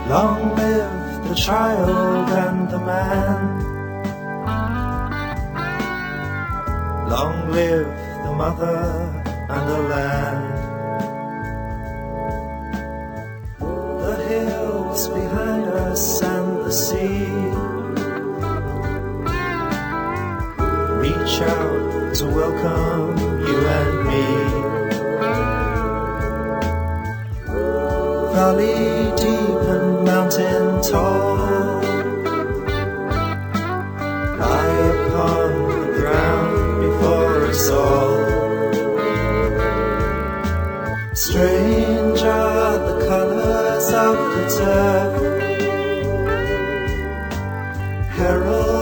Long live the child and the man. Long live the mother and the land. The hills behind us and the sea reach out to welcome you and me. Valley deep and mountain tall lie upon the ground before us all. Strange are the colors of the turf, herald